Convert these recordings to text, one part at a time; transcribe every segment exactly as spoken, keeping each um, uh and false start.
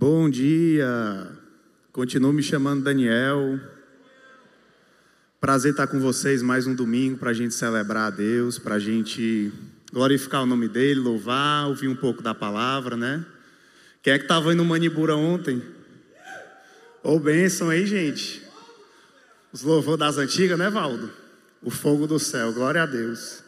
Bom dia, continuo me chamando Daniel. Prazer estar com vocês mais um domingo para a gente celebrar a Deus, para a gente glorificar o nome dele, louvar, ouvir um pouco da palavra, né? Quem é que estava indo no Manibura ontem? Ô, bênção aí, gente. Os louvores das antigas, né, Valdo? O fogo do céu, glória a Deus.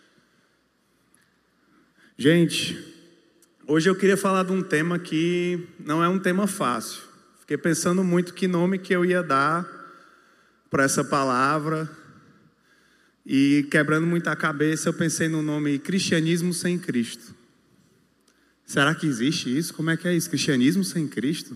Gente, hoje eu queria falar de um tema que não é um tema fácil. Fiquei pensando muito que nome que eu ia dar para essa palavra. E quebrando muita cabeça, eu pensei no nome Cristianismo sem Cristo. Será que existe isso? Como é que é isso? Cristianismo sem Cristo?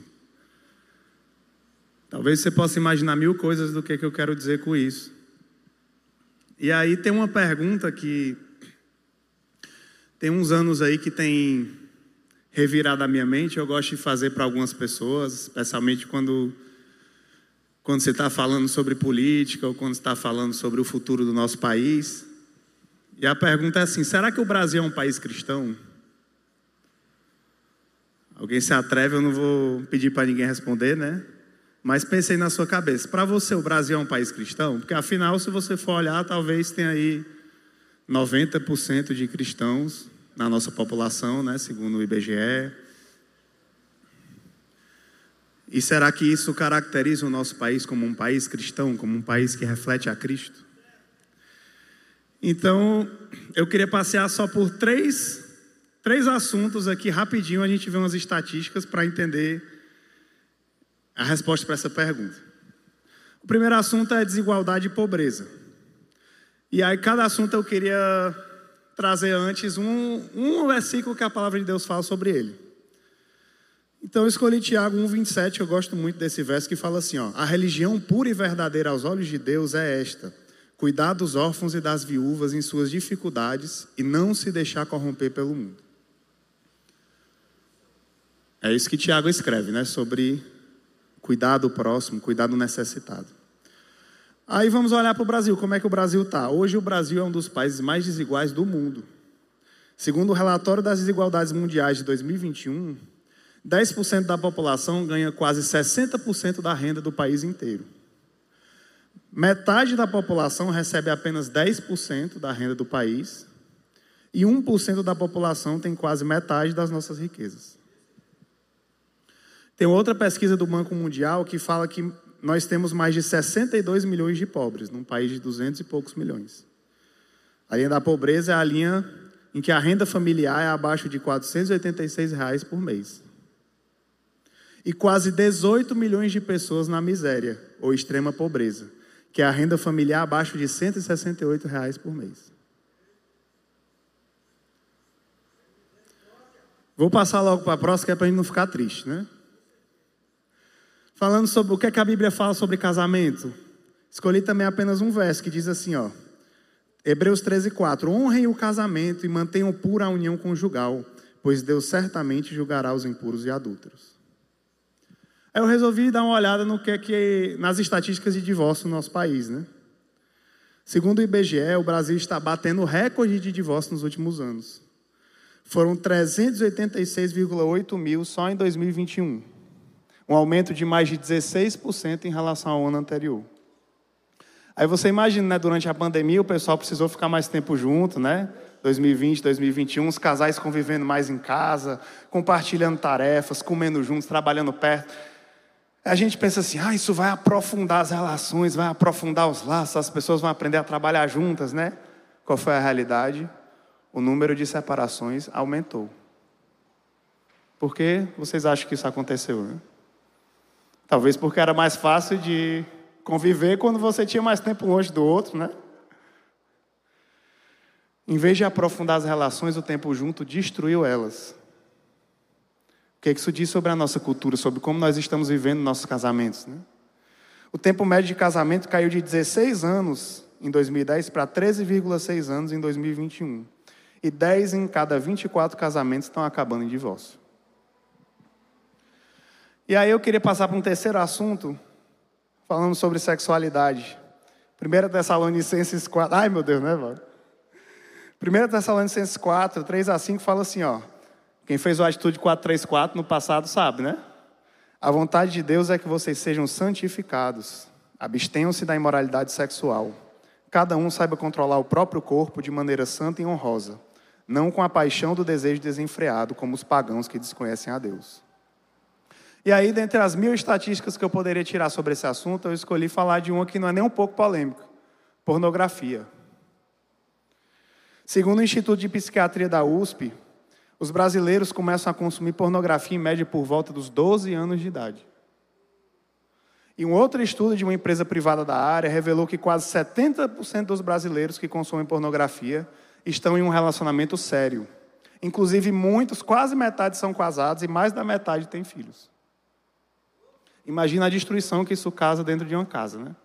Talvez você possa imaginar mil coisas do que, que eu quero dizer com isso. E aí tem uma pergunta que tem uns anos aí que tem revirado a minha mente. Eu gosto de fazer para algumas pessoas, especialmente quando, quando você está falando sobre política ou quando você está falando sobre o futuro do nosso país. E a pergunta é assim: será que o Brasil é um país cristão? Alguém se atreve? Eu não vou pedir para ninguém responder, né? Mas pensei na sua cabeça. Para você, o Brasil é um país cristão? Porque afinal, se você for olhar, talvez tenha aí noventa por cento de cristãos na nossa população, né? Segundo o I B G E. E será que isso caracteriza o nosso país como um país cristão, como um país que reflete a Cristo? Então, eu queria passear só por três, três assuntos aqui, rapidinho, a gente vê umas estatísticas para entender a resposta para essa pergunta. O primeiro assunto é desigualdade e pobreza. E aí, cada assunto eu queria trazer antes um, um versículo que a palavra de Deus fala sobre ele. Então, eu escolhi Tiago um, vinte e sete, eu gosto muito desse verso, que fala assim, ó: a religião pura e verdadeira aos olhos de Deus é esta: cuidar dos órfãos e das viúvas em suas dificuldades e não se deixar corromper pelo mundo. É isso que Tiago escreve, né? Sobre cuidar do próximo, cuidar do necessitado. Aí vamos olhar para o Brasil, como é que o Brasil está? Hoje o Brasil é um dos países mais desiguais do mundo. Segundo o relatório das desigualdades mundiais de dois mil e vinte e um, dez por cento da população ganha quase sessenta por cento da renda do país inteiro. Metade da população recebe apenas dez por cento da renda do país e um por cento da população tem quase metade das nossas riquezas. Tem outra pesquisa do Banco Mundial que fala que nós temos mais de sessenta e dois milhões de pobres, num país de duzentos e poucos milhões. A linha da pobreza é a linha em que a renda familiar é abaixo de quatrocentos e oitenta e seis reais por mês. E quase dezoito milhões de pessoas na miséria, ou extrema pobreza, que é a renda familiar abaixo de cento e sessenta e oito reais por mês. Vou passar logo para a próxima, que é para a gente não ficar triste, né? Falando sobre o que, é que a Bíblia fala sobre casamento. Escolhi também apenas um verso que diz assim, ó: Hebreus treze, quatro. Honrem o casamento e mantenham pura a união conjugal, pois Deus certamente julgará os impuros e adúlteros. Aí eu resolvi dar uma olhada no que é que, nas estatísticas de divórcio no nosso país, né? Segundo o I B G E, o Brasil está batendo recorde de divórcio nos últimos anos. Foram trezentos e oitenta e seis vírgula oito mil só em dois mil e vinte e um. Um aumento de mais de dezesseis por cento em relação ao ano anterior. Aí você imagina, né, durante a pandemia o pessoal precisou ficar mais tempo junto, né? dois mil e vinte, dois mil e vinte e um, os casais convivendo mais em casa, compartilhando tarefas, comendo juntos, trabalhando perto. A gente pensa assim, ah, isso vai aprofundar as relações, vai aprofundar os laços, as pessoas vão aprender a trabalhar juntas, né? Qual foi a realidade? O número de separações aumentou. Por que vocês acham que isso aconteceu, né? Talvez porque era mais fácil de conviver quando você tinha mais tempo longe do outro, né? Em vez de aprofundar as relações, o tempo junto destruiu elas. O que isso diz sobre a nossa cultura, sobre como nós estamos vivendo nossos casamentos, né? O tempo médio de casamento caiu de dezesseis anos em dois mil e dez para treze vírgula seis anos em dois mil e vinte e um. E dez em cada vinte e quatro casamentos estão acabando em divórcio. E aí eu queria passar para um terceiro assunto, falando sobre sexualidade. primeira Tessalonicenses quatro... Ai, meu Deus, né, Valdo? primeira Tessalonicenses quatro, três a cinco, fala assim, ó. Quem fez o Atitude quatro três quatro no passado sabe, né? A vontade de Deus é que vocês sejam santificados, abstenham-se da imoralidade sexual. Cada um saiba controlar o próprio corpo de maneira santa e honrosa, não com a paixão do desejo desenfreado, como os pagãos que desconhecem a Deus. E aí, dentre as mil estatísticas que eu poderia tirar sobre esse assunto, eu escolhi falar de uma que não é nem um pouco polêmica: pornografia. Segundo o Instituto de Psiquiatria da U S P, os brasileiros começam a consumir pornografia em média por volta dos doze anos de idade. E um outro estudo de uma empresa privada da área revelou que quase setenta por cento dos brasileiros que consomem pornografia estão em um relacionamento sério. Inclusive muitos, quase metade são casados e mais da metade têm filhos. Imagina a destruição que isso causa dentro de uma casa, né?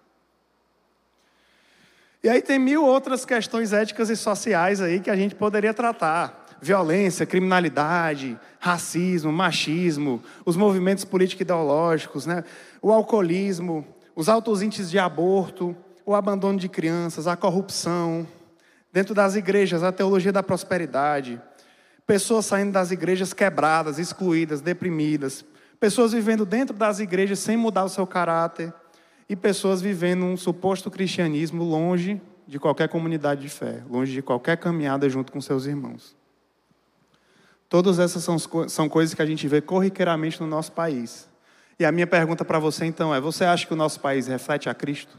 E aí tem mil outras questões éticas e sociais aí que a gente poderia tratar. Violência, criminalidade, racismo, machismo, os movimentos político-ideológicos, né? O alcoolismo, os altos índices de aborto, o abandono de crianças, a corrupção. Dentro das igrejas, a teologia da prosperidade. Pessoas saindo das igrejas quebradas, excluídas, deprimidas. Pessoas vivendo dentro das igrejas sem mudar o seu caráter. E pessoas vivendo um suposto cristianismo longe de qualquer comunidade de fé, longe de qualquer caminhada junto com seus irmãos. Todas essas são, são coisas que a gente vê corriqueiramente no nosso país. E a minha pergunta para você então é: você acha que o nosso país reflete a Cristo?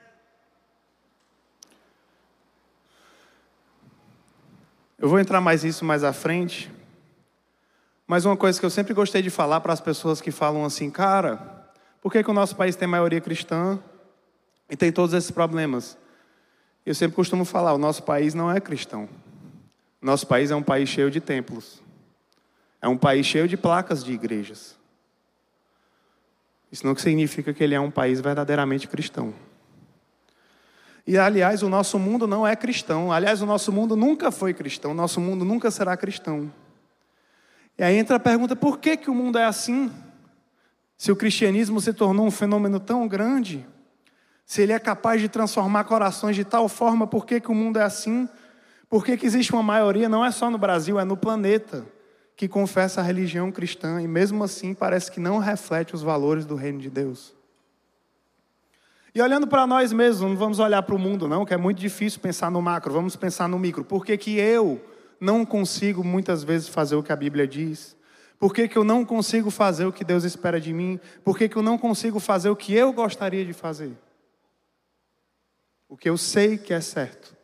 Eu vou entrar mais nisso mais à frente. Mas uma coisa que eu sempre gostei de falar para as pessoas que falam assim: cara, por que que o nosso país tem maioria cristã e tem todos esses problemas? Eu sempre costumo falar: o nosso país não é cristão. Nosso país é um país cheio de templos. É um país cheio de placas de igrejas. Isso não significa que ele é um país verdadeiramente cristão. E, aliás, o nosso mundo não é cristão. Aliás, o nosso mundo nunca foi cristão. O nosso mundo nunca será cristão. E aí entra a pergunta: por que que o mundo é assim? Se o cristianismo se tornou um fenômeno tão grande, se ele é capaz de transformar corações de tal forma, por que que o mundo é assim? Por que que existe uma maioria, não é só no Brasil, é no planeta, que confessa a religião cristã e mesmo assim parece que não reflete os valores do reino de Deus? E olhando para nós mesmos, não vamos olhar para o mundo não, que é muito difícil pensar no macro, vamos pensar no micro. Por que que eu não consigo muitas vezes fazer o que a Bíblia diz? Por que que eu não consigo fazer o que Deus espera de mim? Por que que eu não consigo fazer o que eu gostaria de fazer? O que eu sei que é certo.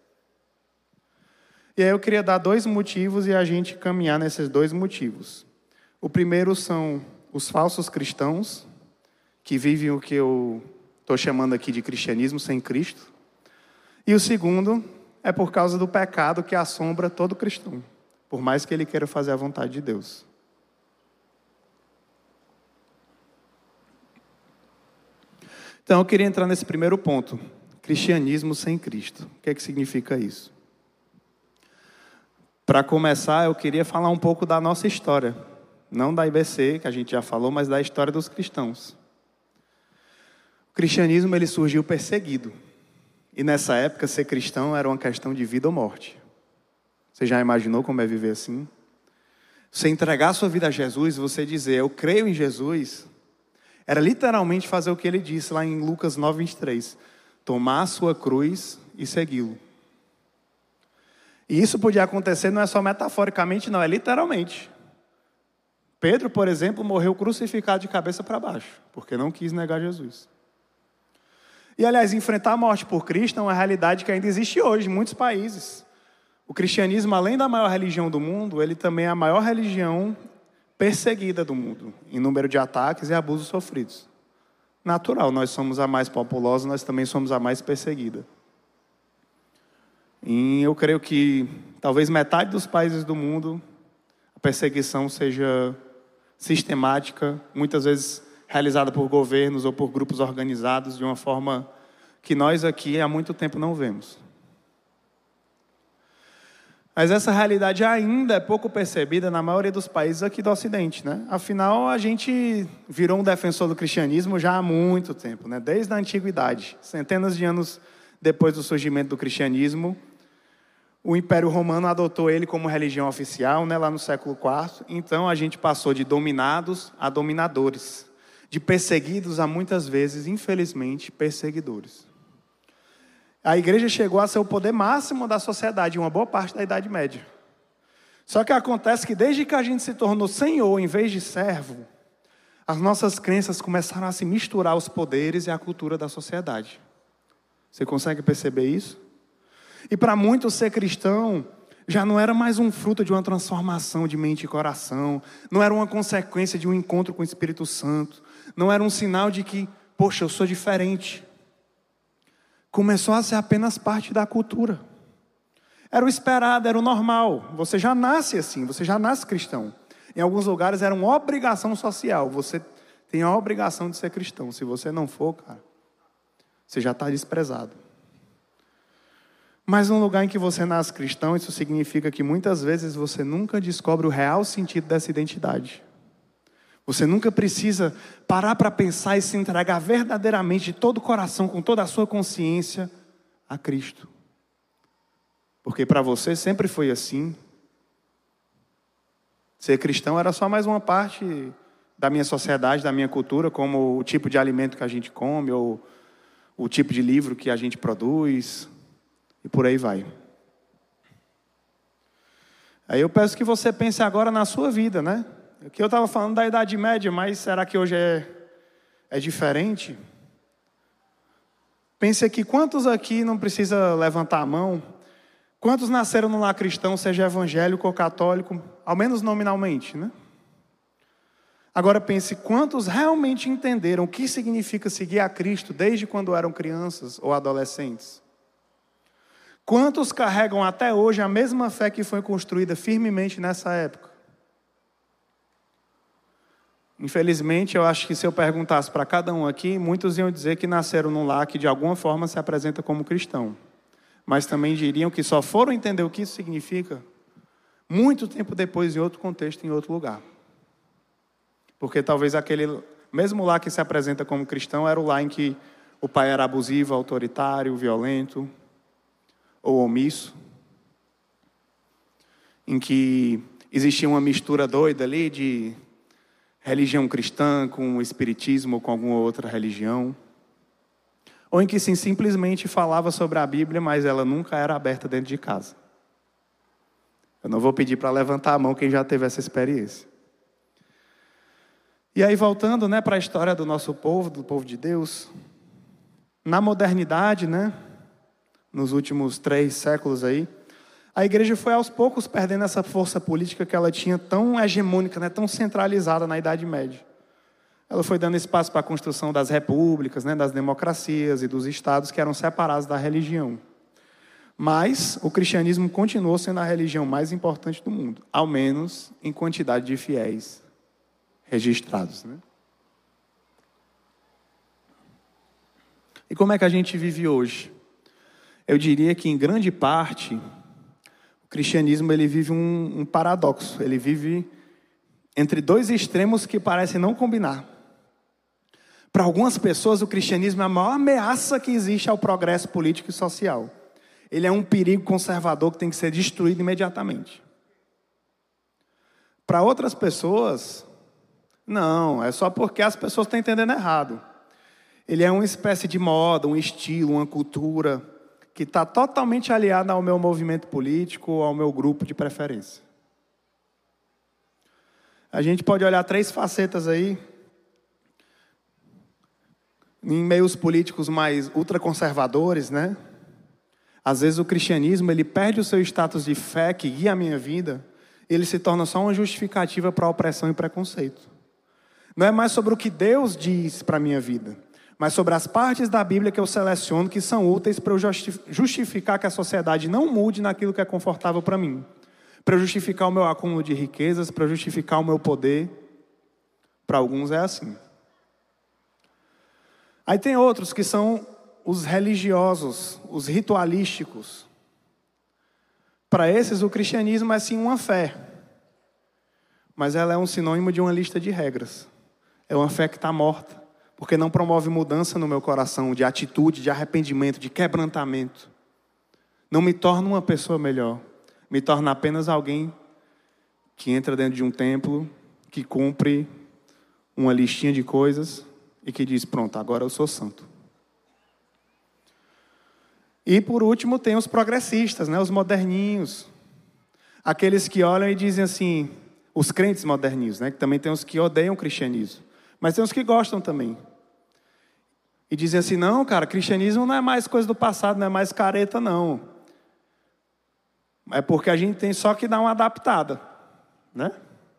E aí eu queria dar dois motivos e a gente caminhar nesses dois motivos. O primeiro são os falsos cristãos, que vivem o que eu estou chamando aqui de cristianismo sem Cristo. E o segundo é por causa do pecado que assombra todo cristão, por mais que ele queira fazer a vontade de Deus. Então eu queria entrar nesse primeiro ponto. Cristianismo sem Cristo. O que é que significa isso? Para começar, eu queria falar um pouco da nossa história. Não da I B C, que a gente já falou, mas da história dos cristãos. O cristianismo ele surgiu perseguido. E nessa época, ser cristão era uma questão de vida ou morte. Você já imaginou como é viver assim? Você entregar sua vida a Jesus, você dizer, eu creio em Jesus, era literalmente fazer o que ele disse lá em Lucas nove, vinte e três. Tomar a sua cruz e segui-lo. E isso podia acontecer não é só metaforicamente, não, é literalmente. Pedro, por exemplo, morreu crucificado de cabeça para baixo, porque não quis negar Jesus. E, aliás, enfrentar a morte por Cristo é uma realidade que ainda existe hoje em muitos países. O cristianismo, além da maior religião do mundo, ele também é a maior religião perseguida do mundo, em número de ataques e abusos sofridos. Natural, nós somos a mais populosa, nós também somos a mais perseguida. E eu creio que talvez metade dos países do mundo, a perseguição seja sistemática, muitas vezes realizada por governos ou por grupos organizados de uma forma que nós aqui há muito tempo não vemos. Mas essa realidade ainda é pouco percebida na maioria dos países aqui do Ocidente, né? Afinal, a gente virou um defensor do cristianismo já há muito tempo, né? Desde a antiguidade, centenas de anos depois do surgimento do cristianismo, o Império Romano adotou ele como religião oficial, né, lá no século quarto. Então, a gente passou de dominados a dominadores. de perseguidos a muitas vezes, infelizmente, perseguidores. A igreja chegou a ser o poder máximo da sociedade, em uma boa parte da Idade Média. Só que acontece que desde que a gente se tornou senhor em vez de servo, as nossas crenças começaram a se misturar aos poderes e à cultura da sociedade. Você consegue perceber isso? E para muitos ser cristão já não era mais um fruto de uma transformação de mente e coração, não era uma consequência de um encontro com o Espírito Santo, não era um sinal de que, poxa, eu sou diferente. Começou a ser apenas parte da cultura. Era o esperado, era o normal. Você já nasce assim, você já nasce cristão. Em alguns lugares era uma obrigação social. Você tem a obrigação de ser cristão. Se você não for, cara, você já está desprezado. Mas num lugar em que você nasce cristão, isso significa que muitas vezes você nunca descobre o real sentido dessa identidade. Você nunca precisa parar para pensar e se entregar verdadeiramente de todo o coração, com toda a sua consciência, a Cristo. Porque para você sempre foi assim. Ser cristão era só mais uma parte da minha sociedade, da minha cultura, como o tipo de alimento que a gente come, ou o tipo de livro que a gente produz, e por aí vai. Aí eu peço que você pense agora na sua vida, né? Aqui eu estava falando da Idade Média, mas será que hoje é, é diferente? Pense aqui, quantos aqui não precisa levantar a mão? Quantos nasceram no lar cristão, seja evangélico ou católico, ao menos nominalmente, né? Agora pense, quantos realmente entenderam o que significa seguir a Cristo desde quando eram crianças ou adolescentes? Quantos carregam até hoje a mesma fé que foi construída firmemente nessa época? Infelizmente, eu acho que se eu perguntasse para cada um aqui, muitos iam dizer que nasceram num lar que de alguma forma se apresenta como cristão. Mas também diriam que só foram entender o que isso significa muito tempo depois, em outro contexto, em outro lugar. Porque talvez aquele mesmo lar que se apresenta como cristão era o lar em que o pai era abusivo, autoritário, violento ou omisso. Em que existia uma mistura doida ali de religião cristã com o espiritismo ou com alguma outra religião. Ou em que sim, simplesmente falava sobre a Bíblia, mas ela nunca era aberta dentro de casa. Eu não vou pedir para levantar a mão quem já teve essa experiência. E aí voltando, né, para a história do nosso povo, do povo de Deus, na modernidade, né, nos últimos três séculos aí, a igreja foi aos poucos perdendo essa força política que ela tinha tão hegemônica, né, tão centralizada na Idade Média. Ela foi dando espaço para a construção das repúblicas, né, das democracias e dos estados que eram separados da religião. Mas o cristianismo continuou sendo a religião mais importante do mundo, ao menos em quantidade de fiéis registrados, né? E como é que a gente vive hoje? Eu diria que em grande parte o cristianismo ele vive um, um paradoxo. Ele vive entre dois extremos que parecem não combinar. Para algumas pessoas, o cristianismo é a maior ameaça que existe ao progresso político e social. Ele é um perigo conservador que tem que ser destruído imediatamente. Para outras pessoas, não, é só porque as pessoas estão entendendo errado. Ele é uma espécie de moda, um estilo, uma cultura que está totalmente aliada ao meu movimento político, ao meu grupo de preferência. A gente pode olhar três facetas aí. Em meios políticos mais ultraconservadores, né? Às vezes o cristianismo ele perde o seu status de fé que guia a minha vida, ele se torna só uma justificativa para a opressão e preconceito. Não é mais sobre o que Deus diz para a minha vida, mas sobre as partes da Bíblia que eu seleciono que são úteis para eu justificar que a sociedade não mude naquilo que é confortável para mim, para eu justificar o meu acúmulo de riquezas, para eu justificar o meu poder. Para alguns é assim. Aí tem outros que são os religiosos, os ritualísticos. Para esses, o cristianismo é sim uma fé. Mas ela é um sinônimo de uma lista de regras. É uma fé que está morta, porque não promove mudança no meu coração, de atitude, de arrependimento, de quebrantamento. Não me torna uma pessoa melhor. Me torna apenas alguém que entra dentro de um templo, que cumpre uma listinha de coisas e que diz, pronto, agora eu sou santo. E por último tem os progressistas, né? Os moderninhos. Aqueles que olham e dizem assim, os crentes moderninhos, né? Que também tem os que odeiam o cristianismo. Mas tem os que gostam também. E dizem assim, não, cara, cristianismo não é mais coisa do passado, não é mais careta, não. É porque a gente tem só que dar uma adaptada, né?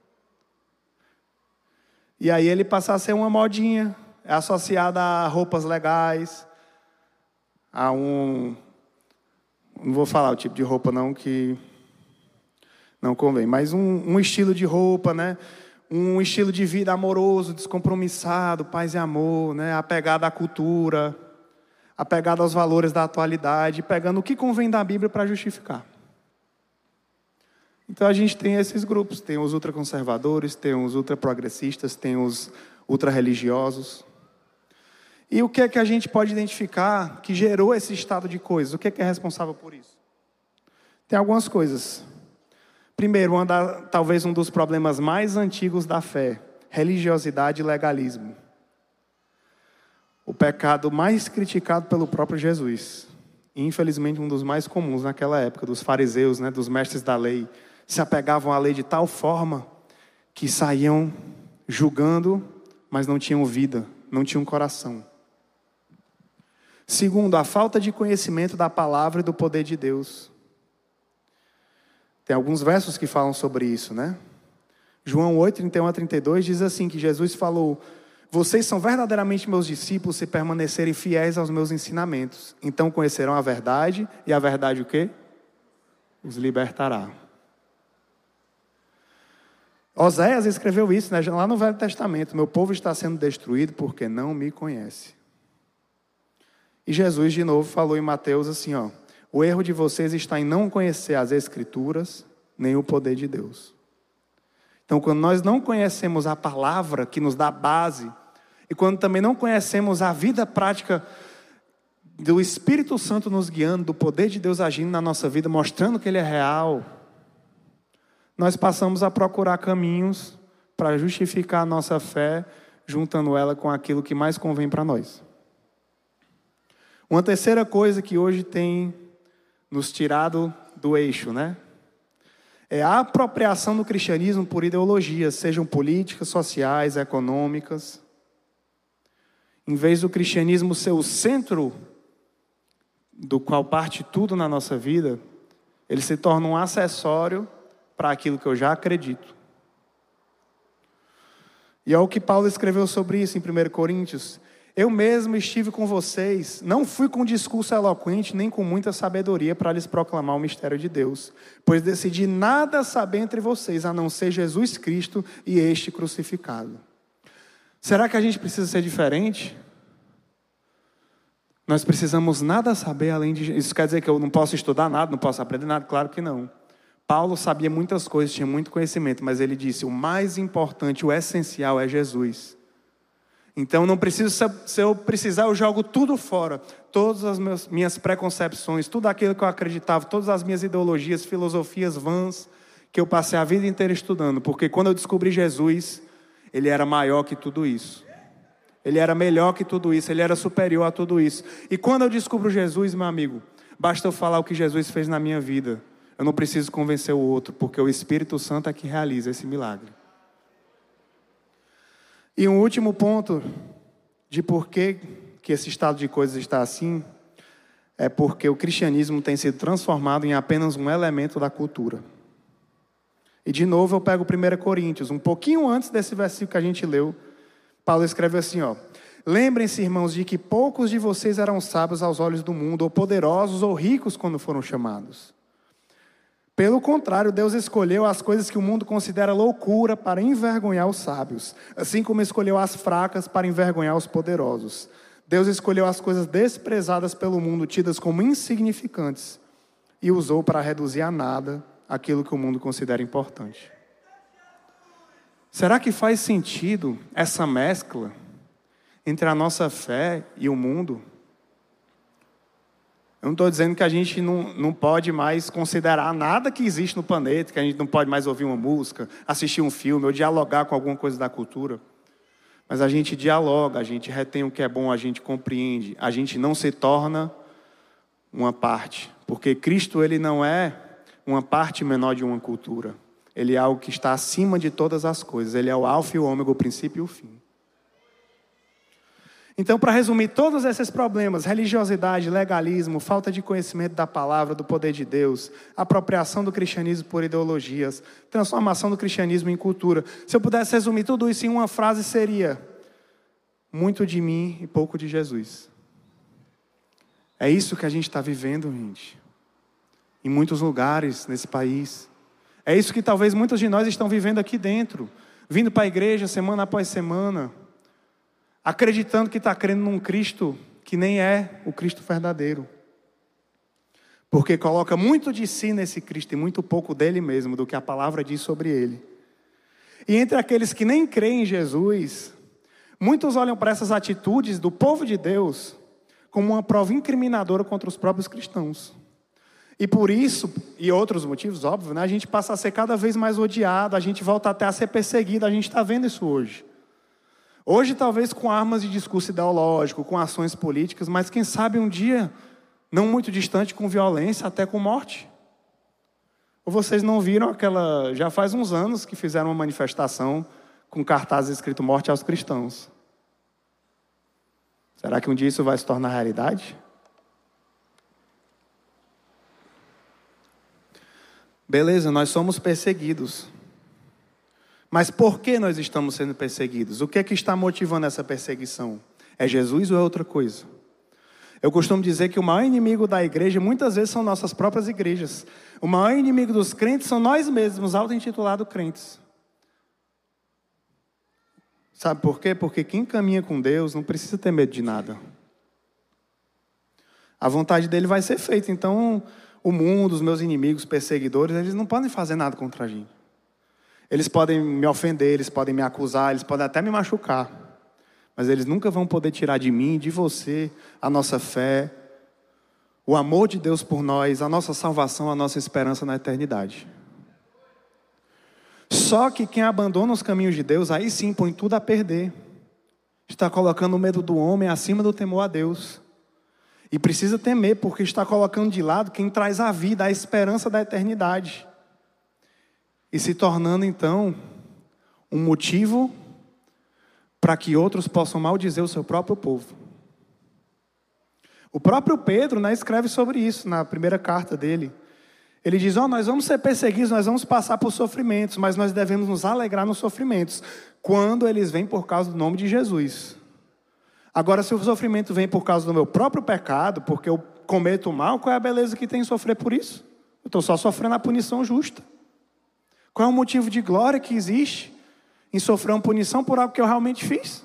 E aí ele passa a ser uma modinha, é associada a roupas legais, a um... Não vou falar o tipo de roupa não, que não convém, mas um, um estilo de roupa, né? Um estilo de vida amoroso, descompromissado, paz e amor, né? Apegado à cultura, apegado aos valores da atualidade, pegando o que convém da Bíblia para justificar. Então a gente tem esses grupos, tem os ultraconservadores, tem os ultraprogressistas, tem os ultrarreligiosos. E o que é que a gente pode identificar que gerou esse estado de coisas? O que é que é responsável por isso? Tem algumas coisas. Primeiro, uma da, talvez um dos problemas mais antigos da fé, religiosidade e legalismo. O pecado mais criticado pelo próprio Jesus. E, infelizmente, um dos mais comuns naquela época, dos fariseus, né, dos mestres da lei. Se apegavam à lei de tal forma que saíam julgando, mas não tinham vida, não tinham coração. Segundo, a falta de conhecimento da palavra e do poder de Deus. Tem alguns versos que falam sobre isso, né? João oito, trinta e um a trinta e dois diz assim, que Jesus falou, vocês são verdadeiramente meus discípulos se permanecerem fiéis aos meus ensinamentos. Então conhecerão a verdade, e a verdade o quê? Os libertará. Oséias escreveu isso, né? Lá no Velho Testamento, meu povo está sendo destruído porque não me conhece. E Jesus de novo falou em Mateus assim, ó, o erro de vocês está em não conhecer as Escrituras, nem o poder de Deus. Então, quando nós não conhecemos a palavra que nos dá base, e quando também não conhecemos a vida prática do Espírito Santo nos guiando, do poder de Deus agindo na nossa vida, mostrando que Ele é real, nós passamos a procurar caminhos para justificar a nossa fé, juntando ela com aquilo que mais convém para nós. Uma terceira coisa que hoje tem nos tirado do eixo, né? É a apropriação do cristianismo por ideologias, sejam políticas, sociais, econômicas. Em vez do cristianismo ser o centro do qual parte tudo na nossa vida, ele se torna um acessório para aquilo que eu já acredito. E é o que Paulo escreveu sobre isso em primeira Coríntios. Eu mesmo estive com vocês, não fui com discurso eloquente, nem com muita sabedoria para lhes proclamar o mistério de Deus, pois decidi nada saber entre vocês, a não ser Jesus Cristo e este crucificado. Será que a gente precisa ser diferente? Nós precisamos nada saber além de... Isso quer dizer que eu não posso estudar nada, não posso aprender nada? Claro que não. Paulo sabia muitas coisas, tinha muito conhecimento, mas ele disse, o mais importante, o essencial é Jesus. Então não preciso, se eu precisar eu jogo tudo fora, todas as meus, minhas preconcepções, tudo aquilo que eu acreditava, todas as minhas ideologias, filosofias vãs, que eu passei a vida inteira estudando, porque quando eu descobri Jesus, Ele era maior que tudo isso, Ele era melhor que tudo isso, Ele era superior a tudo isso, e quando eu descubro Jesus, meu amigo, basta eu falar o que Jesus fez na minha vida, eu não preciso convencer o outro, porque o Espírito Santo é que realiza esse milagre. E um último ponto de por que, que esse estado de coisas está assim, é porque o cristianismo tem sido transformado em apenas um elemento da cultura. E de novo eu pego primeira Coríntios, um pouquinho antes desse versículo que a gente leu, Paulo escreve assim, ó, lembrem-se, irmãos, de que poucos de vocês eram sábios aos olhos do mundo, ou poderosos ou ricos quando foram chamados. Pelo contrário, Deus escolheu as coisas que o mundo considera loucura para envergonhar os sábios, assim como escolheu as fracas para envergonhar os poderosos. Deus escolheu as coisas desprezadas pelo mundo, tidas como insignificantes, e usou para reduzir a nada aquilo que o mundo considera importante. Será que faz sentido essa mescla entre a nossa fé e o mundo? Eu não estou dizendo que a gente não, não pode mais considerar nada que existe no planeta, que a gente não pode mais ouvir uma música, assistir um filme ou dialogar com alguma coisa da cultura. Mas a gente dialoga, a gente retém o que é bom, a gente compreende. A gente não se torna uma parte. Porque Cristo, ele não é uma parte menor de uma cultura. Ele é algo que está acima de todas as coisas. Ele é o alfa e o ômega, o princípio e o fim. Então, para resumir todos esses problemas, religiosidade, legalismo, falta de conhecimento da palavra, do poder de Deus, apropriação do cristianismo por ideologias, transformação do cristianismo em cultura. Se eu pudesse resumir tudo isso em uma frase, seria: muito de mim e pouco de Jesus. É isso que a gente está vivendo, gente. Em muitos lugares nesse país. É isso que talvez muitos de nós estão vivendo aqui dentro. Vindo para a igreja semana após semana. Acreditando que está crendo num Cristo que nem é o Cristo verdadeiro. Porque coloca muito de si nesse Cristo e muito pouco dele mesmo, do que a palavra diz sobre ele. E entre aqueles que nem creem em Jesus, muitos olham para essas atitudes do povo de Deus como uma prova incriminadora contra os próprios cristãos. E por isso, e outros motivos, óbvio, né, a gente passa a ser cada vez mais odiado, a gente volta até a ser perseguido, a gente está vendo isso hoje. Hoje talvez com armas de discurso ideológico, com ações políticas, mas quem sabe um dia, não muito distante, com violência, até com morte. Ou vocês não viram aquela, já faz uns anos que fizeram uma manifestação com cartazes escrito morte aos cristãos. Será que um dia isso vai se tornar realidade? Beleza, nós somos perseguidos. Mas por que nós estamos sendo perseguidos? O que é que está motivando essa perseguição? É Jesus ou é outra coisa? Eu costumo dizer que o maior inimigo da igreja muitas vezes são nossas próprias igrejas. O maior inimigo dos crentes são nós mesmos, auto-intitulados crentes. Sabe por quê? Porque quem caminha com Deus não precisa ter medo de nada. A vontade dele vai ser feita. Então, o mundo, os meus inimigos, perseguidores, eles não podem fazer nada contra a gente. Eles podem me ofender, eles podem me acusar, eles podem até me machucar. Mas eles nunca vão poder tirar de mim, de você, a nossa fé, o amor de Deus por nós, a nossa salvação, a nossa esperança na eternidade. Só que quem abandona os caminhos de Deus, aí sim põe tudo a perder. Está colocando o medo do homem acima do temor a Deus. E precisa temer, porque está colocando de lado quem traz a vida, a esperança da eternidade. E se tornando, então, um motivo para que outros possam maldizer o seu próprio povo. O próprio Pedro, né, escreve sobre isso na primeira carta dele. Ele diz, ó, oh, nós vamos ser perseguidos, nós vamos passar por sofrimentos, mas nós devemos nos alegrar nos sofrimentos, quando eles vêm por causa do nome de Jesus. Agora, se o sofrimento vem por causa do meu próprio pecado, porque eu cometo mal, qual é a beleza que tem em sofrer por isso? Eu estou só sofrendo a punição justa. Qual é o motivo de glória que existe em sofrer uma punição por algo que eu realmente fiz?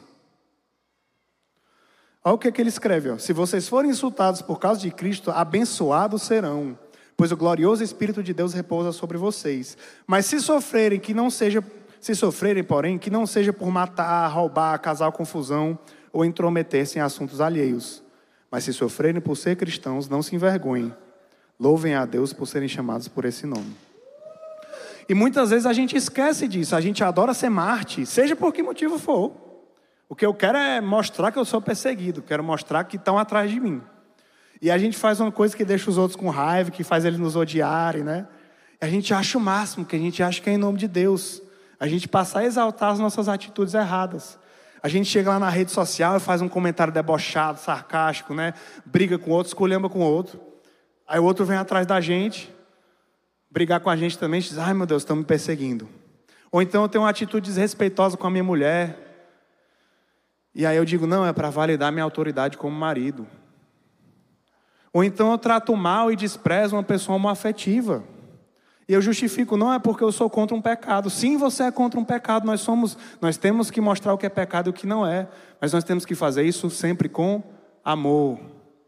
Olha o que, é que ele escreve. Ó. Se vocês forem insultados por causa de Cristo, abençoados serão, pois o glorioso Espírito de Deus repousa sobre vocês. Mas se sofrerem, que não seja, se sofrerem, porém, que não seja por matar, roubar, causar confusão ou intrometer-se em assuntos alheios. Mas se sofrerem por ser cristãos, não se envergonhem. Louvem a Deus por serem chamados por esse nome. E muitas vezes a gente esquece disso, a gente adora ser mártir, seja por que motivo for. O que eu quero é mostrar que eu sou perseguido, quero mostrar que estão atrás de mim. E a gente faz uma coisa que deixa os outros com raiva, que faz eles nos odiarem, né? E a gente acha o máximo, que a gente acha que é em nome de Deus. A gente passa a exaltar as nossas atitudes erradas. A gente chega lá na rede social e faz um comentário debochado, sarcástico, né? Briga com o outro, esculhamba com o outro. Aí o outro vem atrás da gente, brigar com a gente também, diz, ai meu Deus, estão me perseguindo. Ou então eu tenho uma atitude desrespeitosa com a minha mulher. E aí eu digo, não, é para validar minha autoridade como marido. Ou então eu trato mal e desprezo uma pessoa homoafetiva. E eu justifico, não é porque eu sou contra um pecado. Sim, você é contra um pecado, nós somos, nós temos que mostrar o que é pecado e o que não é. Mas nós temos que fazer isso sempre com amor.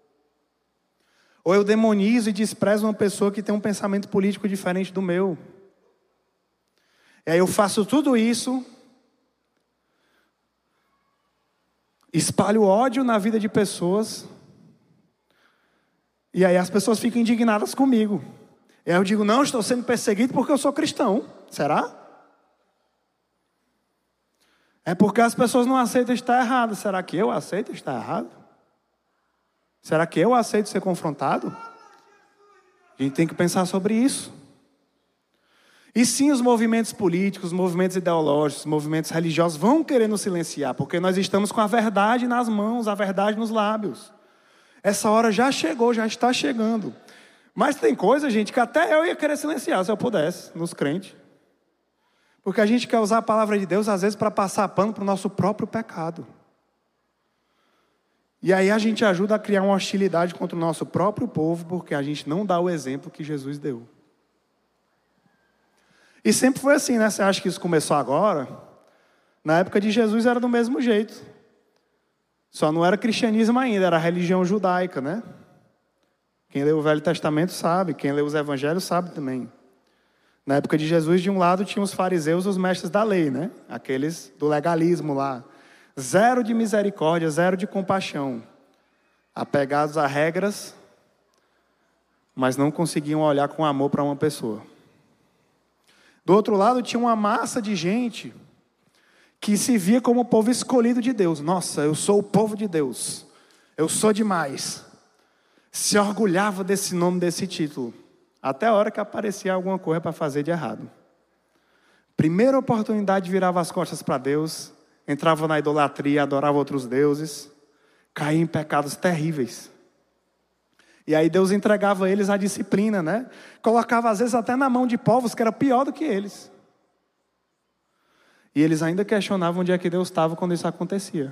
Ou eu demonizo e desprezo uma pessoa que tem um pensamento político diferente do meu. E aí eu faço tudo isso, espalho ódio na vida de pessoas, e aí as pessoas ficam indignadas comigo. E aí eu digo, não, estou sendo perseguido porque eu sou cristão. Será? É porque as pessoas não aceitam estar errado. Será que eu aceito estar errado? Será que eu aceito ser confrontado? A gente tem que pensar sobre isso. E sim, os movimentos políticos, os movimentos ideológicos, os movimentos religiosos vão querer nos silenciar, porque nós estamos com a verdade nas mãos, a verdade nos lábios. Essa hora já chegou, já está chegando. Mas tem coisa, gente, que até eu ia querer silenciar, se eu pudesse, nos crentes. Porque a gente quer usar a palavra de Deus, às vezes, para passar pano para o nosso próprio pecado. E aí a gente ajuda a criar uma hostilidade contra o nosso próprio povo, porque a gente não dá o exemplo que Jesus deu. E sempre foi assim, né? Você acha que isso começou agora? Na época de Jesus era do mesmo jeito. Só não era cristianismo ainda, era a religião judaica, né? Quem lê o Velho Testamento sabe, quem lê os Evangelhos sabe também. Na época de Jesus, de um lado tinham os fariseus, os mestres da lei, né? Aqueles do legalismo lá. Zero de misericórdia, zero de compaixão. Apegados a regras, mas não conseguiam olhar com amor para uma pessoa. Do outro lado tinha uma massa de gente que se via como o povo escolhido de Deus. Nossa, eu sou o povo de Deus. Eu sou demais. Se orgulhava desse nome, desse título. Até a hora que aparecia alguma coisa para fazer de errado. Primeira oportunidade, virava as costas para Deus, entrava na idolatria, adorava outros deuses, caía em pecados terríveis. E aí Deus entregava eles à disciplina, né? Colocava às vezes até na mão de povos que era pior do que eles. E eles ainda questionavam onde é que Deus estava quando isso acontecia.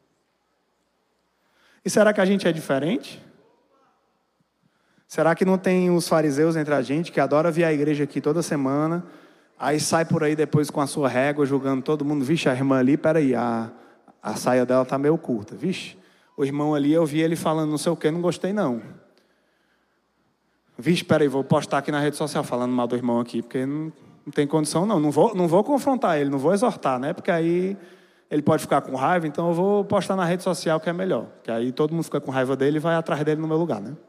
E será que a gente é diferente? Será que não tem os fariseus entre a gente que adora vir à igreja aqui toda semana, aí sai por aí depois com a sua régua julgando todo mundo? Vixe, a irmã ali, peraí, a, a saia dela está meio curta. Vixe, o irmão ali, eu vi ele falando não sei o que, não gostei não. Vixe, peraí, vou postar aqui na rede social falando mal do irmão aqui, porque não, não tem condição não. Não vou, não vou confrontar ele, não vou exortar, né? Porque aí ele pode ficar com raiva, então eu vou postar na rede social que é melhor. Que aí todo mundo fica com raiva dele e vai atrás dele no meu lugar, né?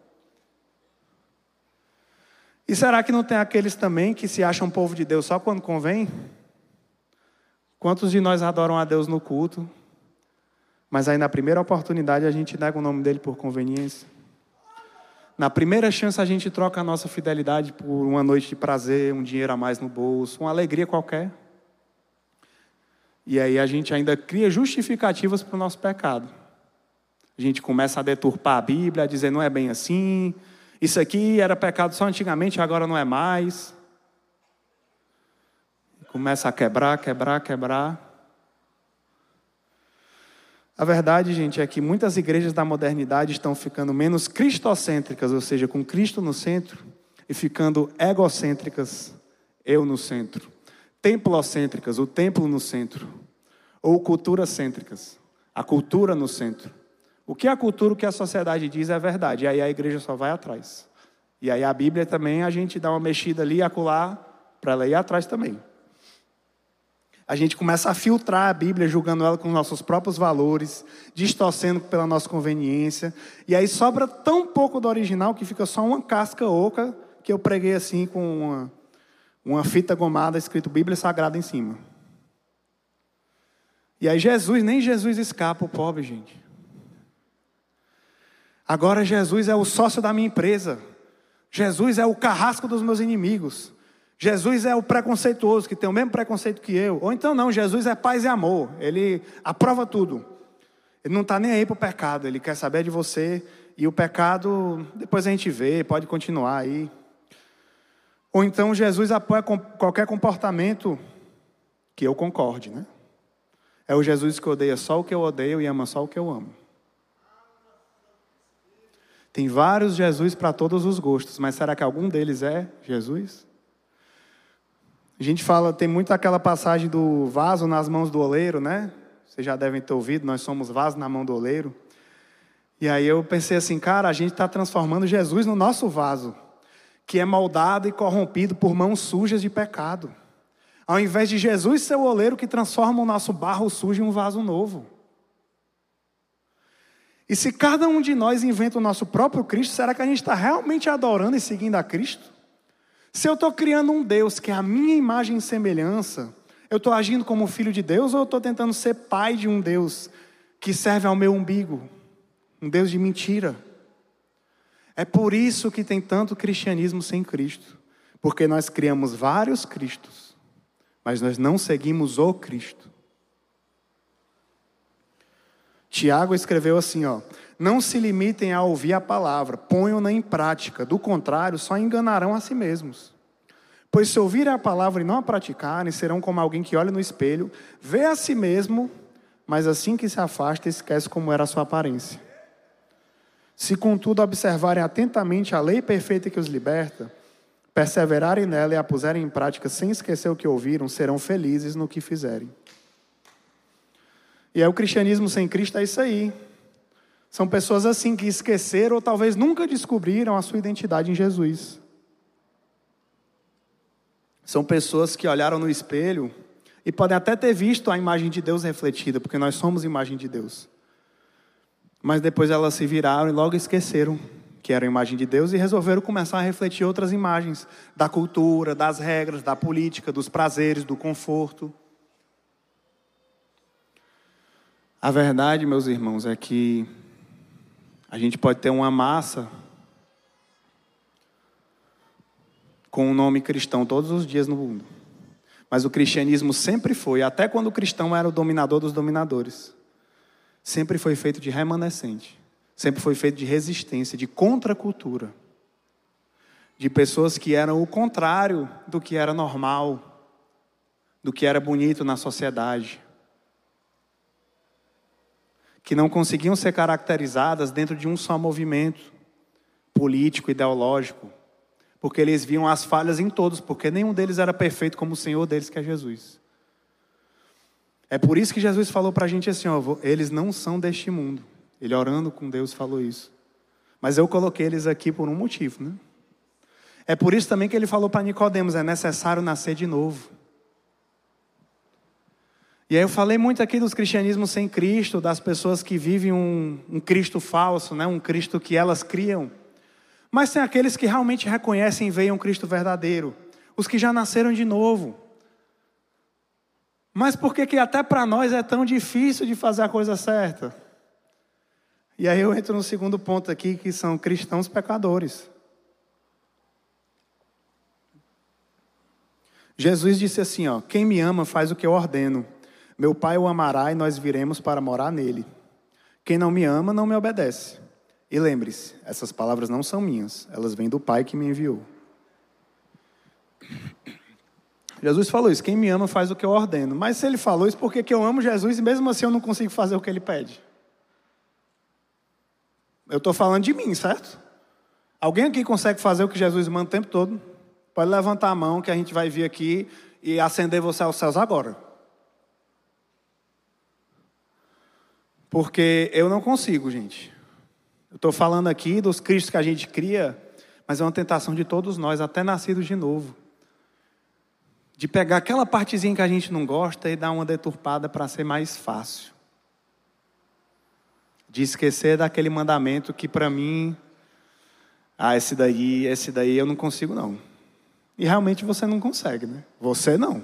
E será que não tem aqueles também que se acham povo de Deus só quando convém? Quantos de nós adoram a Deus no culto, mas aí na primeira oportunidade a gente nega o nome dele por conveniência? Na primeira chance a gente troca a nossa fidelidade por uma noite de prazer, um dinheiro a mais no bolso, uma alegria qualquer. E aí a gente ainda cria justificativas para o nosso pecado. A gente começa a deturpar a Bíblia, a dizer não é bem assim, isso aqui era pecado só antigamente, agora não é mais. Começa a quebrar, quebrar, quebrar. A verdade, gente, é que muitas igrejas da modernidade estão ficando menos cristocêntricas, ou seja, com Cristo no centro, e ficando egocêntricas, eu no centro. Templocêntricas, o templo no centro. Ou culturacêntricas, a cultura no centro. O que a cultura, o que a sociedade diz é verdade, e aí a igreja só vai atrás. E aí a Bíblia também, a gente dá uma mexida ali e acolá, para ela ir atrás também. A gente começa a filtrar a Bíblia, julgando ela com nossos próprios valores, distorcendo pela nossa conveniência. E aí sobra tão pouco do original que fica só uma casca oca que eu preguei assim com uma, uma fita gomada escrito Bíblia Sagrada em cima. E aí Jesus, nem Jesus escapa o pobre, gente. Agora Jesus é o sócio da minha empresa. Jesus é o carrasco dos meus inimigos. Jesus é o preconceituoso, que tem o mesmo preconceito que eu. Ou então não, Jesus é paz e amor. Ele aprova tudo. Ele não está nem aí para o pecado. Ele quer saber de você. E o pecado, depois a gente vê, pode continuar aí. Ou então Jesus apoia qualquer comportamento que eu concorde, né? É o Jesus que odeia só o que eu odeio e ama só o que eu amo. Tem vários Jesus para todos os gostos, mas será que algum deles é Jesus? A gente fala, tem muito aquela passagem do vaso nas mãos do oleiro, né? Vocês já devem ter ouvido, nós somos vaso na mão do oleiro. E aí eu pensei assim, cara, a gente está transformando Jesus no nosso vaso, que é moldado e corrompido por mãos sujas de pecado. Ao invés de Jesus ser o oleiro que transforma o nosso barro sujo em um vaso novo. E se cada um de nós inventa o nosso próprio Cristo, será que a gente está realmente adorando e seguindo a Cristo? Se eu estou criando um Deus que é a minha imagem e semelhança, Eu estou agindo como filho de Deus ou eu estou tentando ser pai de um Deus que serve ao meu umbigo? Um Deus de mentira. É por isso que tem tanto cristianismo sem Cristo. Porque nós criamos vários Cristos, mas nós não seguimos o Cristo. Tiago escreveu assim, ó: não se limitem a ouvir a palavra, ponham-na em prática, do contrário, só enganarão a si mesmos. Pois se ouvirem a palavra e não a praticarem, serão como alguém que olha no espelho, vê a si mesmo, mas assim que se afasta, esquece como era a sua aparência. Se contudo observarem atentamente a lei perfeita que os liberta, perseverarem nela e a puserem em prática sem esquecer o que ouviram, serão felizes no que fizerem. E aí o cristianismo sem Cristo é isso aí. São pessoas assim que esqueceram ou talvez nunca descobriram a sua identidade em Jesus. São pessoas que olharam no espelho e podem até ter visto a imagem de Deus refletida, porque nós somos imagem de Deus. Mas depois elas se viraram e logo esqueceram que era a imagem de Deus e resolveram começar a refletir outras imagens da cultura, das regras, da política, dos prazeres, do conforto. A verdade, meus irmãos, é que a gente pode ter uma massa com o nome cristão todos os dias no mundo. Mas o cristianismo sempre foi, até quando o cristão era o dominador dos dominadores, sempre foi feito de remanescente. Sempre foi feito de resistência, de contracultura. De pessoas que eram o contrário do que era normal, do que era bonito na sociedade. Que não conseguiam ser caracterizadas dentro de um só movimento político, ideológico. Porque eles viam as falhas em todos, porque nenhum deles era perfeito como o Senhor deles, que é Jesus. É por isso que Jesus falou para a gente assim, ó, eles não são deste mundo. Ele orando com Deus falou isso. Mas eu coloquei eles aqui por um motivo, né? É por isso também que ele falou para Nicodemos, é necessário nascer de novo. E aí eu falei muito aqui dos cristianismos sem Cristo, das pessoas que vivem um, um Cristo falso, né? Um Cristo que elas criam. Mas tem aqueles que realmente reconhecem e veem um Cristo verdadeiro. Os que já nasceram de novo. Mas por que que até para nós é tão difícil de fazer a coisa certa? E aí eu entro no segundo ponto aqui, que são cristãos pecadores. Jesus disse assim, ó: quem me ama faz o que eu ordeno. Meu Pai o amará e nós viremos para morar nele. Quem não me ama não me obedece. E lembre-se, essas palavras não são minhas, elas vêm do Pai que me enviou. Jesus falou isso, quem me ama faz o que eu ordeno. Mas se ele falou isso, por que que eu amo Jesus e mesmo assim eu não consigo fazer o que ele pede? Eu estou falando de mim, certo? Alguém aqui consegue fazer o que Jesus manda o tempo todo? Pode levantar a mão que a gente vai vir aqui e acender você aos céus agora. Porque eu não consigo, gente. Eu estou falando aqui dos cristos que a gente cria, mas é uma tentação de todos nós, até nascidos de novo. De pegar aquela partezinha que a gente não gosta e dar uma deturpada para ser mais fácil. De esquecer daquele mandamento que para mim, ah, esse daí, esse daí eu não consigo não. E realmente você não consegue, né? Você não.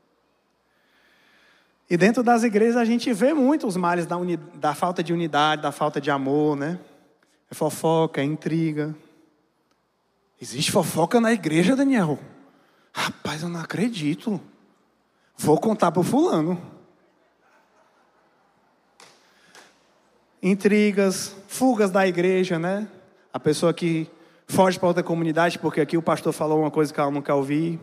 E dentro das igrejas a gente vê muito os males da, uni, da falta de unidade, da falta de amor, né? É fofoca, é intriga. Existe fofoca na igreja, Daniel? Rapaz, eu não acredito. Vou contar para o fulano. Intrigas, fugas da igreja, né? A pessoa que foge para outra comunidade porque aqui o pastor falou uma coisa que ela não quer ouvir.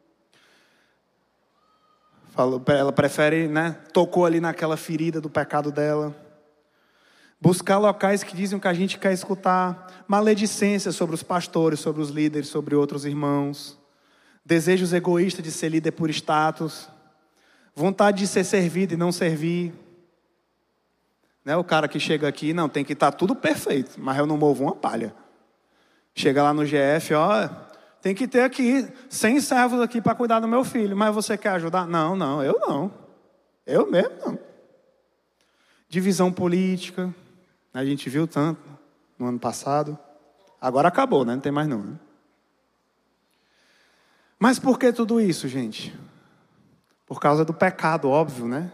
Falou, ela prefere, né? Tocou ali naquela ferida do pecado dela. Buscar locais que dizem o que a gente quer escutar. Maledicência sobre os pastores, sobre os líderes, sobre outros irmãos. Desejos egoístas de ser líder por status. Vontade de ser servido e não servir. Né? O cara que chega aqui, não, tem que estar tudo perfeito, mas eu não movo uma palha. Chega lá no G F, ó, tem que ter aqui cem servos aqui para cuidar do meu filho, mas você quer ajudar? Não, não, eu não. Eu mesmo não. Divisão política, a gente viu tanto no ano passado. Agora acabou, né? Não tem mais não. Né? Mas por que tudo isso, gente? Por causa do pecado, óbvio, né?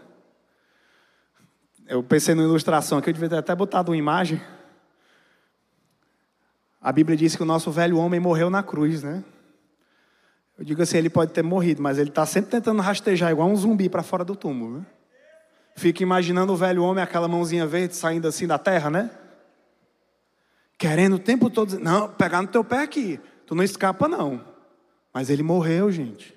Eu pensei numa ilustração aqui, eu devia ter até botado uma imagem. A Bíblia diz que o nosso velho homem morreu na cruz, né? Eu digo assim, ele pode ter morrido, mas ele está sempre tentando rastejar igual um zumbi para fora do túmulo, né? Fica imaginando o velho homem, aquela mãozinha verde saindo assim da terra, né? Querendo o tempo todo, não, pegar no teu pé aqui, tu não escapa não. Mas ele morreu, gente.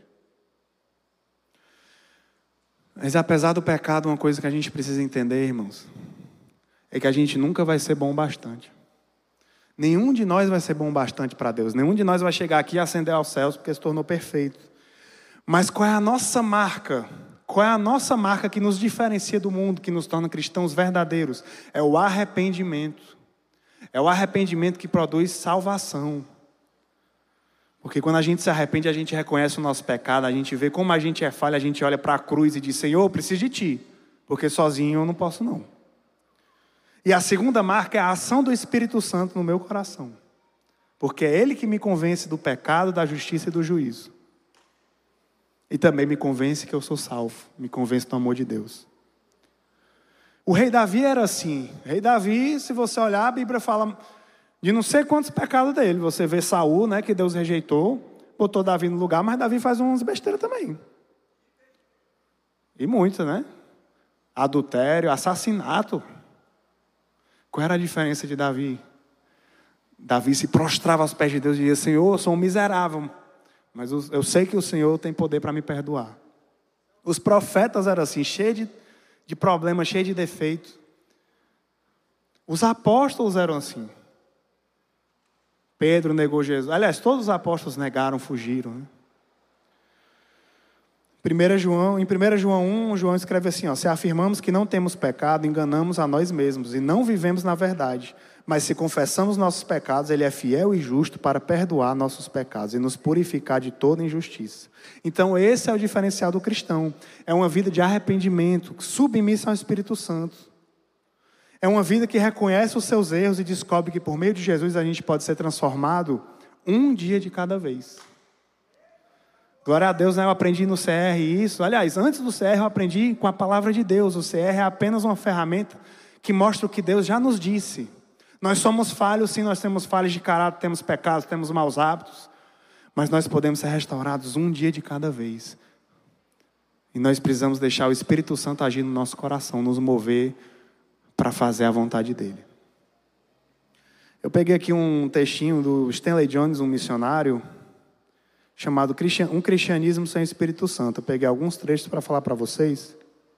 Mas apesar do pecado, uma coisa que a gente precisa entender, irmãos, é que a gente nunca vai ser bom bastante. Nenhum de nós vai ser bom bastante para Deus. Nenhum de nós vai chegar aqui e ascender aos céus porque se tornou perfeito. Mas qual é a nossa marca? Qual é a nossa marca que nos diferencia do mundo, que nos torna cristãos verdadeiros? É o arrependimento. É o arrependimento que produz salvação. Porque quando a gente se arrepende, a gente reconhece o nosso pecado, a gente vê como a gente é falha, a gente olha para a cruz e diz, Senhor, eu preciso de Ti, porque sozinho eu não posso não. E a segunda marca é a ação do Espírito Santo no meu coração. Porque é Ele que me convence do pecado, da justiça e do juízo. E também me convence que eu sou salvo, me convence do amor de Deus. O rei Davi era assim. O rei Davi, se você olhar, a Bíblia fala de não sei quantos pecados dele. Você vê Saul, né, que Deus rejeitou, botou Davi no lugar, mas Davi faz umas besteiras também. E muitas, né? Adultério, assassinato. Qual era a diferença de Davi? Davi se prostrava aos pés de Deus e dizia, Senhor, eu sou um miserável, mas eu sei que o Senhor tem poder para me perdoar. Os profetas eram assim, cheios de, de problemas, cheios de defeitos. Os apóstolos eram assim. Pedro negou Jesus. Aliás, todos os apóstolos negaram, fugiram. Né? primeiro João, em primeiro João um, João escreve assim, ó, se afirmamos que não temos pecado, enganamos a nós mesmos e não vivemos na verdade. Mas se confessamos nossos pecados, Ele é fiel e justo para perdoar nossos pecados e nos purificar de toda injustiça. Então esse é o diferencial do cristão. É uma vida de arrependimento, submissa ao Espírito Santo. É uma vida que reconhece os seus erros e descobre que por meio de Jesus a gente pode ser transformado um dia de cada vez. Glória a Deus, né? Eu aprendi no C R isso. Aliás, antes do C R eu aprendi com a palavra de Deus. O C R é apenas uma ferramenta que mostra o que Deus já nos disse. Nós somos falhos, sim, nós temos falhas de caráter, temos pecados, temos maus hábitos. Mas nós podemos ser restaurados um dia de cada vez. E nós precisamos deixar o Espírito Santo agir no nosso coração, nos mover para fazer a vontade dele. Eu peguei aqui um textinho do Stanley Jones, um missionário, chamado Um Cristianismo Sem Espírito Santo. Eu peguei alguns trechos para falar para vocês.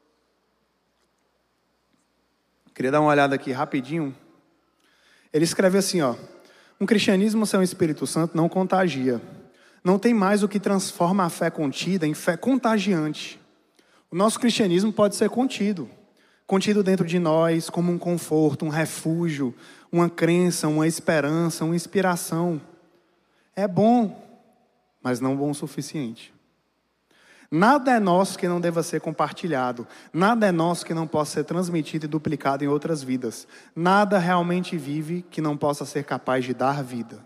Queria dar uma olhada aqui rapidinho. Ele escreve assim, ó. Um cristianismo sem o Espírito Santo não contagia. Não tem mais o que transforma a fé contida em fé contagiante. O nosso cristianismo pode ser contido. Contido dentro de nós como um conforto, um refúgio, uma crença, uma esperança, uma inspiração. É bom, mas não bom o suficiente. Nada é nosso que não deva ser compartilhado. Nada é nosso que não possa ser transmitido e duplicado em outras vidas. Nada realmente vive que não possa ser capaz de dar vida.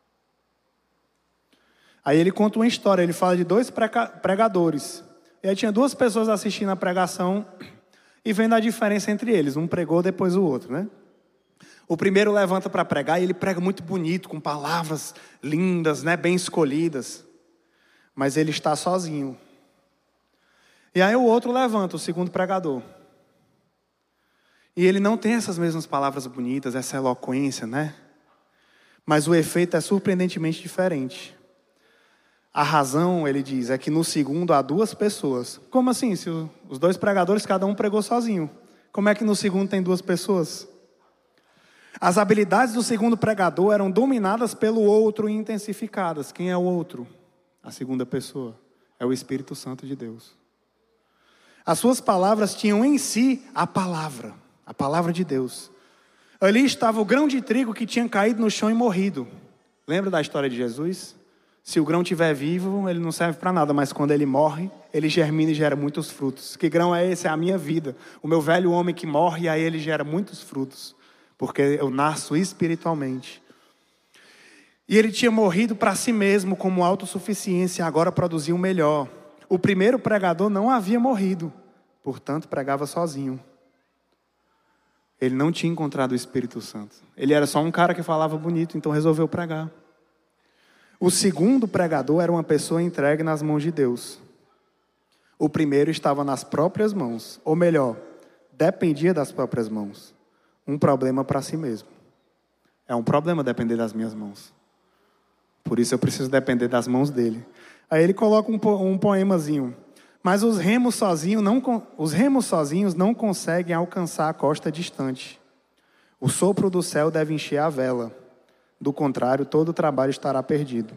Aí ele conta uma história, ele fala de dois pregadores. E aí tinha duas pessoas assistindo a pregação e vendo a diferença entre eles. Um pregou, depois o outro, né? O primeiro levanta para pregar e ele prega muito bonito, com palavras lindas, né, bem escolhidas. Mas ele está sozinho. E aí o outro levanta, o segundo pregador. E ele não tem essas mesmas palavras bonitas, essa eloquência, né? Mas o efeito é surpreendentemente diferente. A razão, ele diz, é que no segundo há duas pessoas. Como assim? Se os dois pregadores, cada um pregou sozinho. Como é que no segundo tem duas pessoas? As habilidades do segundo pregador eram dominadas pelo outro e intensificadas. Quem é o outro? A segunda pessoa. É o Espírito Santo de Deus. As suas palavras tinham em si a palavra. A palavra de Deus. Ali estava o grão de trigo que tinha caído no chão e morrido. Lembra da história de Jesus? Se o grão estiver vivo, ele não serve para nada. Mas quando ele morre, ele germina e gera muitos frutos. Que grão é esse? É a minha vida. O meu velho homem que morre, e aí ele gera muitos frutos. Porque eu nasço espiritualmente. E ele tinha morrido para si mesmo como autossuficiência, agora produziu o melhor. o primeiro pregador não havia morrido, portanto pregava sozinho. Ele não tinha encontrado o Espírito Santo. Ele era só um cara que falava bonito, então resolveu pregar. O segundo pregador era uma pessoa entregue nas mãos de Deus. O primeiro estava nas próprias mãos, ou melhor, dependia das próprias mãos. Um problema para si mesmo. É um problema depender das minhas mãos. Por isso eu preciso depender das mãos dele. Aí ele coloca um, po- um poemazinho. Mas os remos, sozinho não, con- os remos sozinhos não conseguem alcançar a costa distante. O sopro do céu deve encher a vela. Do contrário, todo o trabalho estará perdido.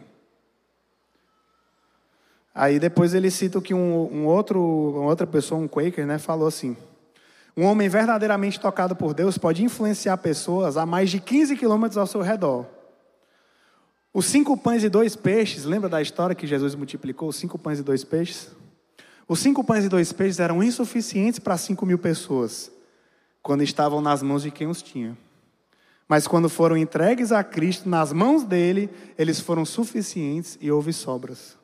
Aí depois ele cita que um, um outro, uma outra pessoa, um Quaker, né, falou assim: um homem verdadeiramente tocado por Deus pode influenciar pessoas a mais de quinze quilômetros ao seu redor. Os cinco pães e dois peixes, lembra da história que Jesus multiplicou os cinco pães e dois peixes? Os cinco pães e dois peixes eram insuficientes para cinco mil pessoas, quando estavam nas mãos de quem os tinha. Mas quando foram entregues a Cristo, nas mãos dele, eles foram suficientes e houve sobras.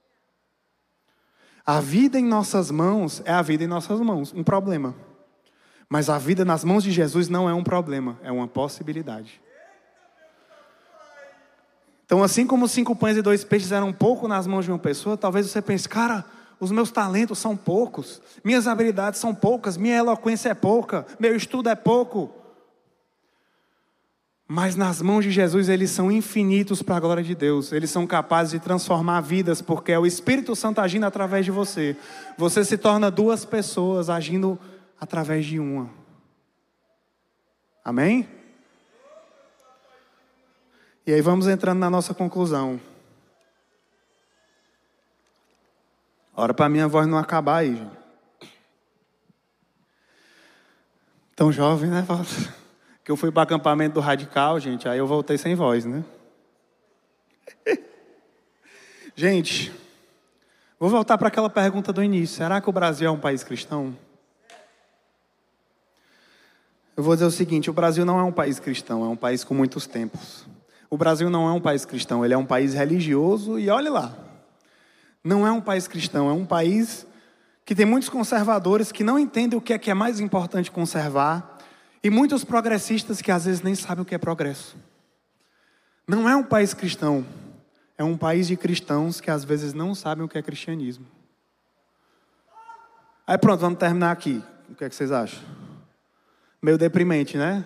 A vida em nossas mãos é a vida em nossas mãos, um problema. Mas a vida nas mãos de Jesus não é um problema, é uma possibilidade. Então, assim como cinco pães e dois peixes eram pouco nas mãos de uma pessoa, talvez você pense: cara, os meus talentos são poucos, minhas habilidades são poucas, minha eloquência é pouca, meu estudo é pouco. Mas nas mãos de Jesus eles são infinitos para a glória de Deus. Eles são capazes de transformar vidas, porque é o Espírito Santo agindo através de você. Você se torna duas pessoas agindo através de uma. Amém? E aí vamos entrando na nossa conclusão. Ora para minha voz não acabar aí, gente. Tão jovem, né? Que eu fui para o acampamento do Radical, gente, aí eu voltei sem voz, né? Gente, vou voltar para aquela pergunta do início. Será que o Brasil é um país cristão? Eu vou dizer o seguinte: o Brasil não é um país cristão, é um país com muitos tempos. O Brasil não é um país cristão, ele é um país religioso e olhe lá. Não é um país cristão, é um país que tem muitos conservadores que não entendem o que é que é mais importante conservar e muitos progressistas que às vezes nem sabem o que é progresso. Não é um país cristão, é um país de cristãos que às vezes não sabem o que é cristianismo. Aí pronto, vamos terminar aqui. O que é que vocês acham? Meio deprimente, né?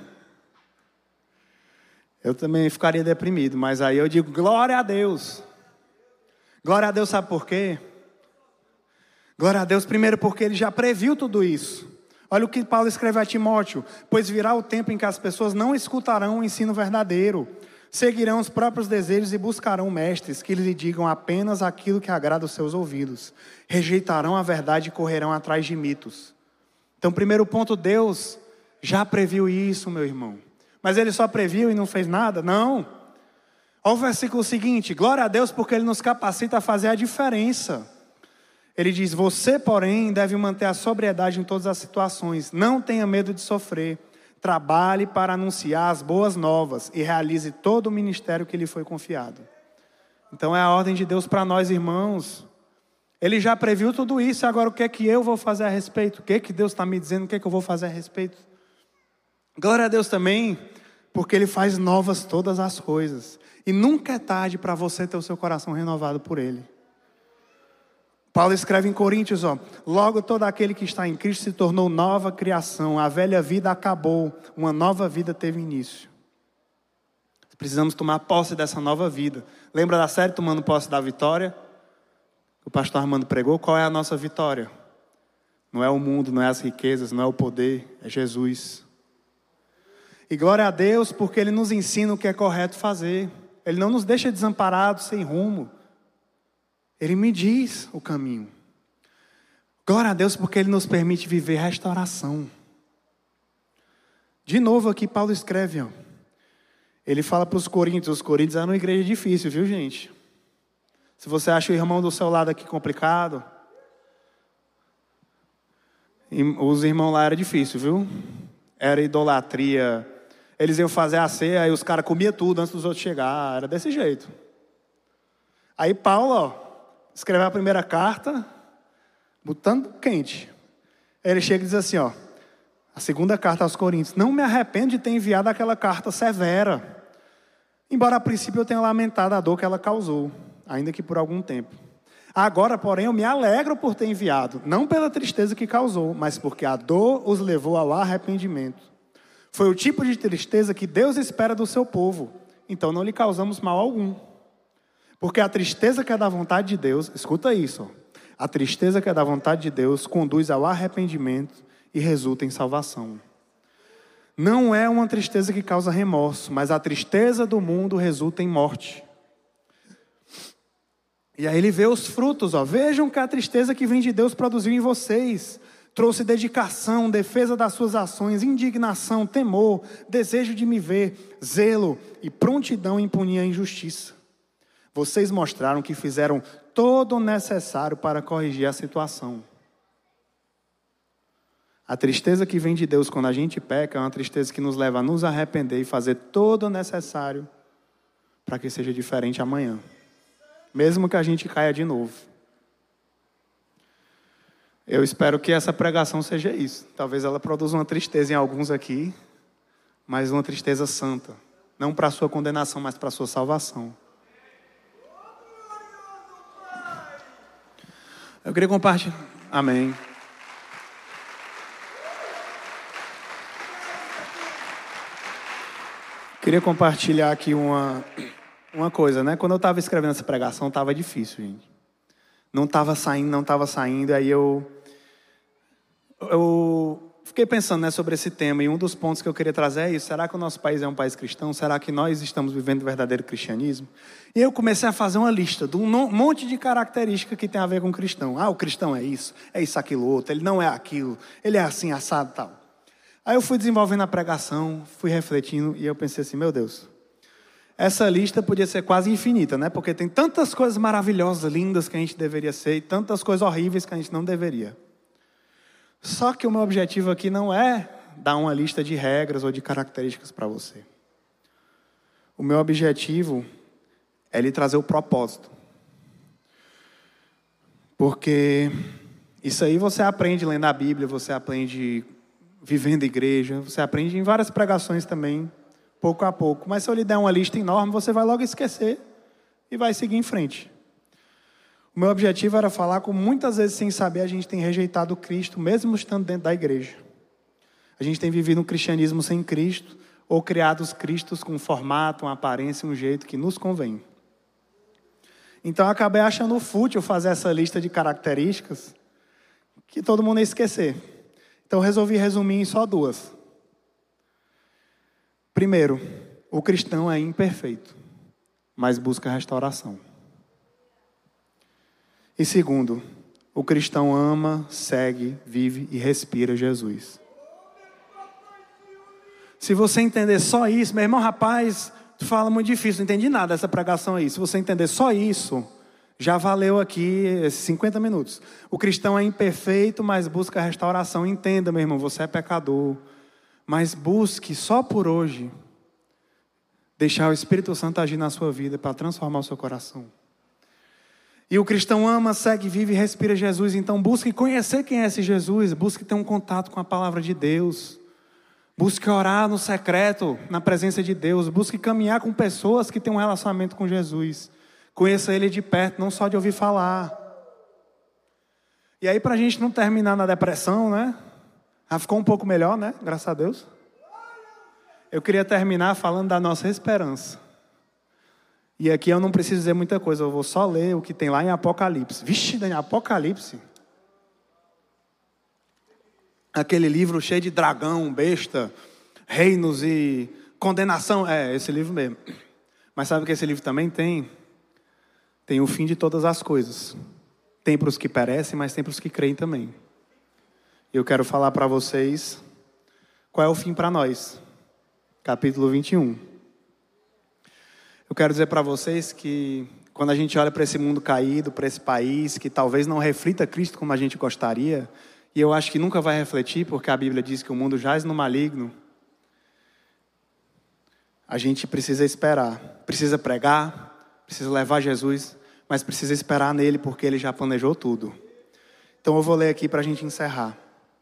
Eu também ficaria deprimido, mas aí eu digo glória a Deus. Glória a Deus, sabe por quê? Glória a Deus, primeiro porque Ele já previu tudo isso. Olha o que Paulo escreve a Timóteo: pois virá o tempo em que as pessoas não escutarão o ensino verdadeiro, seguirão os próprios desejos e buscarão mestres que lhes digam apenas aquilo que agrada os seus ouvidos. Rejeitarão a verdade e correrão atrás de mitos. Então, primeiro ponto, Deus já previu isso, meu irmão. Mas Ele só previu e não fez nada? Não. Olha o versículo seguinte: glória a Deus porque Ele nos capacita a fazer a diferença. Ele diz: você, porém, deve manter a sobriedade em todas as situações. Não tenha medo de sofrer. Trabalhe para anunciar as boas novas e realize todo o ministério que lhe foi confiado. Então é a ordem de Deus para nós, irmãos. Ele já previu tudo isso. Agora o que é que eu vou fazer a respeito? O que é que Deus está me dizendo? O que é que eu vou fazer a respeito? Glória a Deus também, porque Ele faz novas todas as coisas. E nunca é tarde para você ter o seu coração renovado por Ele. Paulo escreve em Coríntios, ó: logo todo aquele que está em Cristo se tornou nova criação. A velha vida acabou, uma nova vida teve início. Precisamos tomar posse dessa nova vida. Lembra da série Tomando Posse da Vitória? O pastor Armando pregou. Qual é a nossa vitória? Não é o mundo, não é as riquezas, não é o poder, é Jesus. E glória a Deus porque Ele nos ensina o que é correto fazer. Ele não nos deixa desamparados, sem rumo. Ele me diz o caminho. Glória a Deus porque Ele nos permite viver restauração. De novo aqui Paulo escreve, ó. Ele fala para os coríntios. Os coríntios eram uma igreja difícil, viu, gente? Se você acha o irmão do seu lado aqui complicado, os irmãos lá era difícil, viu? Era idolatria. Eles iam fazer a ceia, aí os caras comiam tudo antes dos outros chegar. Era desse jeito. Aí Paulo, ó, escreveu a primeira carta, botando quente. Ele chega e diz assim, ó, a segunda carta aos Coríntios: não me arrependo de ter enviado aquela carta severa, embora a princípio eu tenha lamentado a dor que ela causou, ainda que por algum tempo. Agora, porém, eu me alegro por ter enviado, não pela tristeza que causou, mas porque a dor os levou ao arrependimento. Foi o tipo de tristeza que Deus espera do seu povo, então não lhe causamos mal algum. Porque a tristeza que é da vontade de Deus, escuta isso, ó, a tristeza que é da vontade de Deus conduz ao arrependimento e resulta em salvação. Não é uma tristeza que causa remorso, mas a tristeza do mundo resulta em morte. E aí ele vê os frutos, ó. Vejam que a tristeza que vem de Deus produziu em vocês. Trouxe dedicação, defesa das suas ações, indignação, temor, desejo de me ver, zelo e prontidão em punir a injustiça. Vocês mostraram que fizeram todo o necessário para corrigir a situação. A tristeza que vem de Deus quando a gente peca é uma tristeza que nos leva a nos arrepender e fazer todo o necessário para que seja diferente amanhã. Mesmo que a gente caia de novo. Eu espero que essa pregação seja isso. Talvez ela produza uma tristeza em alguns aqui, mas uma tristeza santa. Não para a sua condenação, mas para a sua salvação. Eu queria compartilhar. Amém. Queria compartilhar aqui uma... Uma coisa, né? Quando eu estava escrevendo essa pregação, estava difícil, gente. Não estava saindo, não estava saindo. Aí eu, eu fiquei pensando, né, sobre esse tema. E um dos pontos que eu queria trazer é isso. Será que o nosso país é um país cristão? Será que nós estamos vivendo o verdadeiro cristianismo? E eu comecei a fazer uma lista de um monte de características que tem a ver com o cristão. Ah, o cristão é isso, é isso, aquilo, outro. Ele não é aquilo, ele é assim, assado e tal. Aí eu fui desenvolvendo a pregação, fui refletindo. E eu pensei assim, meu Deus... Essa lista podia ser quase infinita, né? Porque tem tantas coisas maravilhosas, lindas que a gente deveria ser e tantas coisas horríveis que a gente não deveria. Só que o meu objetivo aqui não é dar uma lista de regras ou de características para você. O meu objetivo é lhe trazer o propósito. Porque isso aí você aprende lendo a Bíblia, você aprende vivendo igreja, você aprende em várias pregações também, pouco a pouco. Mas se eu lhe der uma lista enorme, você vai logo esquecer e vai seguir em frente. O meu objetivo era falar como muitas vezes, sem saber, a gente tem rejeitado Cristo, mesmo estando dentro da igreja. A gente tem vivido um cristianismo sem Cristo, ou criado os cristos com um formato, uma aparência, um jeito que nos convém. Então eu acabei achando fútil fazer essa lista de características que todo mundo ia esquecer. Então eu resolvi resumir em só duas. Primeiro, o cristão é imperfeito, mas busca restauração. E segundo, o cristão ama, segue, vive e respira Jesus. Se você entender só isso, meu irmão, rapaz, tu fala muito difícil, não entendi nada dessa pregação aí. Se você entender só isso, já valeu aqui esses cinquenta minutos. O cristão é imperfeito, mas busca restauração. Entenda, meu irmão, você é pecador. Mas busque só por hoje deixar o Espírito Santo agir na sua vida para transformar o seu coração. E o cristão ama, segue, vive e respira Jesus. Então busque conhecer quem é esse Jesus. Busque ter um contato com a palavra de Deus. Busque orar no secreto, na presença de Deus. Busque caminhar com pessoas que têm um relacionamento com Jesus. Conheça Ele de perto, não só de ouvir falar. E aí, para a gente não terminar na depressão, né? Ah, ficou um pouco melhor, né? Graças a Deus. Eu queria terminar falando da nossa esperança. E aqui eu não preciso dizer muita coisa, eu vou só ler o que tem lá em Apocalipse. Vixe, Daniel, Apocalipse. Aquele livro cheio de dragão, besta, reinos e condenação. É, esse livro mesmo. Mas sabe o que esse livro também tem? Tem o fim de todas as coisas. Tem para os que perecem, mas tem para os que creem também. Eu quero falar para vocês qual é o fim para nós. Capítulo vinte e um. Eu quero dizer para vocês que quando a gente olha para esse mundo caído, para esse país que talvez não reflita Cristo como a gente gostaria, e eu acho que nunca vai refletir, porque a Bíblia diz que o mundo jaz no maligno, a gente precisa esperar, precisa pregar, precisa levar Jesus, mas precisa esperar nele, porque ele já planejou tudo. Então eu vou ler aqui para a gente encerrar.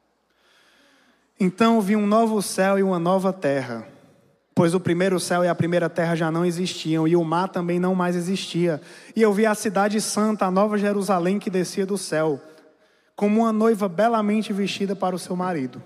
Então vi um novo céu e uma nova terra, pois o primeiro céu e a primeira terra já não existiam, e o mar também não mais existia. E eu vi a cidade santa, a nova Jerusalém, que descia do céu, como uma noiva belamente vestida para o seu marido.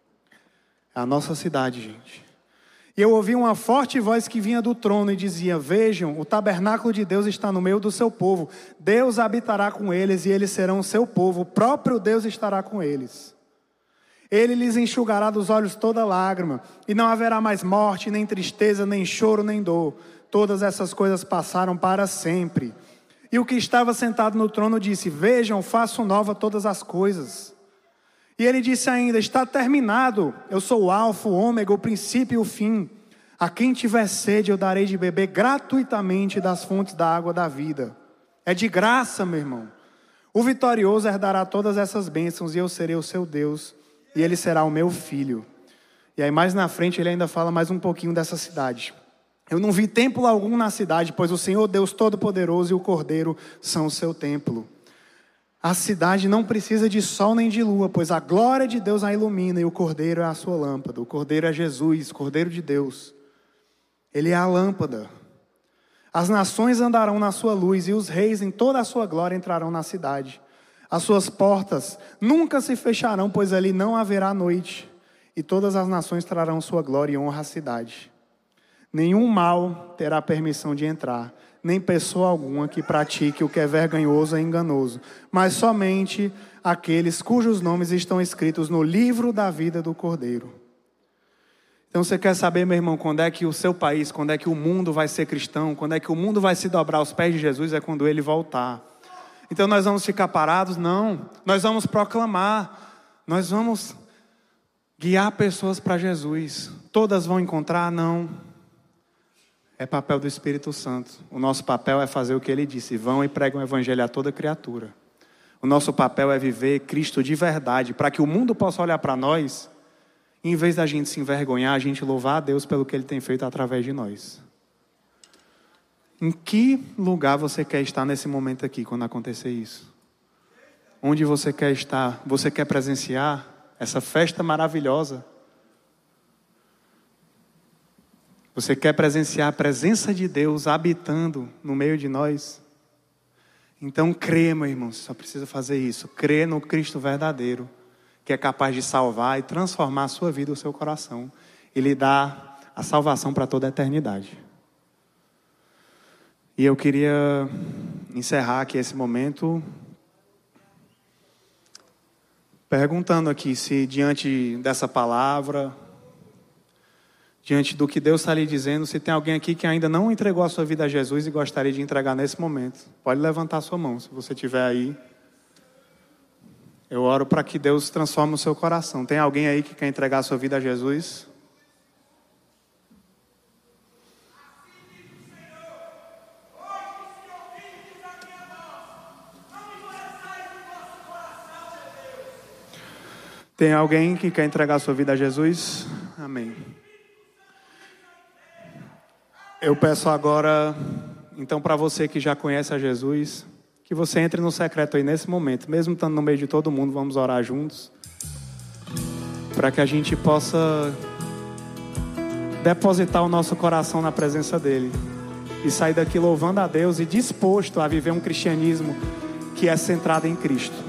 É a nossa cidade, gente. E eu ouvi uma forte voz que vinha do trono e dizia: vejam, o tabernáculo de Deus está no meio do seu povo. Deus habitará com eles e eles serão o seu povo. O próprio Deus estará com eles. Ele lhes enxugará dos olhos toda lágrima, e não haverá mais morte, nem tristeza, nem choro, nem dor. Todas essas coisas passaram para sempre. E o que estava sentado no trono disse: vejam, faço nova todas as coisas. E ele disse ainda: está terminado. Eu sou o alfa, o ômega, o princípio e o fim. A quem tiver sede eu darei de beber gratuitamente das fontes da água da vida. É de graça, meu irmão. O vitorioso herdará todas essas bênçãos, e eu serei o seu Deus, e ele será o meu filho. E aí mais na frente ele ainda fala mais um pouquinho dessa cidade. Eu não vi templo algum na cidade, pois o Senhor Deus Todo-Poderoso e o Cordeiro são o seu templo. A cidade não precisa de sol nem de lua, pois a glória de Deus a ilumina, e o Cordeiro é a sua lâmpada. O Cordeiro é Jesus, Cordeiro de Deus. Ele é a lâmpada. As nações andarão na sua luz, e os reis em toda a sua glória entrarão na cidade. As suas portas nunca se fecharão, pois ali não haverá noite. E todas as nações trarão sua glória e honra à cidade. Nenhum mal terá permissão de entrar, nem pessoa alguma que pratique o que é vergonhoso e enganoso, mas somente aqueles cujos nomes estão escritos no livro da vida do Cordeiro. Então você quer saber, meu irmão, quando é que o seu país, quando é que o mundo vai ser cristão, quando é que o mundo vai se dobrar aos pés de Jesus? É quando ele voltar. Então nós vamos ficar parados? Não. Nós vamos proclamar. Nós vamos guiar pessoas para Jesus. Todas vão encontrar? Não. É papel do Espírito Santo. O nosso papel é fazer o que ele disse: vão e pregam o evangelho a toda criatura. O nosso papel é viver Cristo de verdade, para que o mundo possa olhar para nós, e em vez da gente se envergonhar, a gente louvar a Deus pelo que ele tem feito através de nós. Em que lugar você quer estar nesse momento aqui, quando acontecer isso? Onde você quer estar? Você quer presenciar essa festa maravilhosa? Você quer presenciar a presença de Deus habitando no meio de nós? Então crê, meu irmão, você só precisa fazer isso. Crê no Cristo verdadeiro, que é capaz de salvar e transformar a sua vida, o seu coração, e lhe dar a salvação para toda a eternidade. E eu queria encerrar aqui esse momento perguntando aqui se diante dessa palavra, diante do que Deus está lhe dizendo, se tem alguém aqui que ainda não entregou a sua vida a Jesus e gostaria de entregar nesse momento. Pode levantar a sua mão, se você estiver aí. Eu oro para que Deus transforme o seu coração. Tem alguém aí que quer entregar a sua vida a Jesus? Tem alguém que quer entregar a sua vida a Jesus? Amém. Eu peço agora, então, para você que já conhece a Jesus, que você entre no secreto aí nesse momento, mesmo estando no meio de todo mundo, vamos orar juntos, para que a gente possa depositar o nosso coração na presença dele e sair daqui louvando a Deus e disposto a viver um cristianismo que é centrado em Cristo.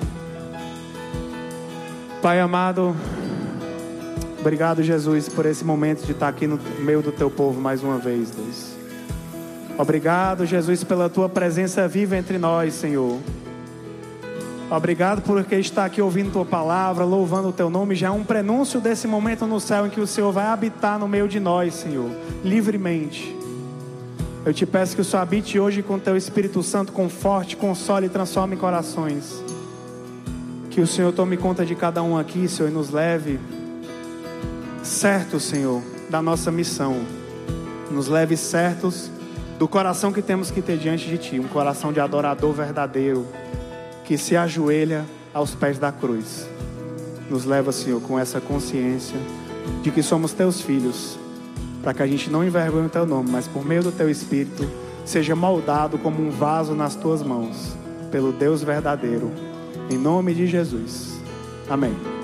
Pai amado, obrigado, Jesus, por esse momento de estar aqui no meio do teu povo mais uma vez, Deus. Obrigado, Jesus, pela tua presença viva entre nós, Senhor. Obrigado porque está aqui ouvindo tua palavra, louvando o teu nome. Já é um prenúncio desse momento no céu em que o Senhor vai habitar no meio de nós, Senhor, livremente. Eu te peço que o Senhor habite hoje com o teu Espírito Santo, conforte, console e transforme corações. Que o Senhor tome conta de cada um aqui, Senhor, e nos leve certos, Senhor, da nossa missão. Nos leve certos do coração que temos que ter diante de Ti. Um coração de adorador verdadeiro, que se ajoelha aos pés da cruz. Nos leva, Senhor, com essa consciência de que somos Teus filhos, para que a gente não envergonhe o Teu nome, mas por meio do Teu Espírito, seja moldado como um vaso nas Tuas mãos, pelo Deus verdadeiro, Em nome de Jesus. Amém.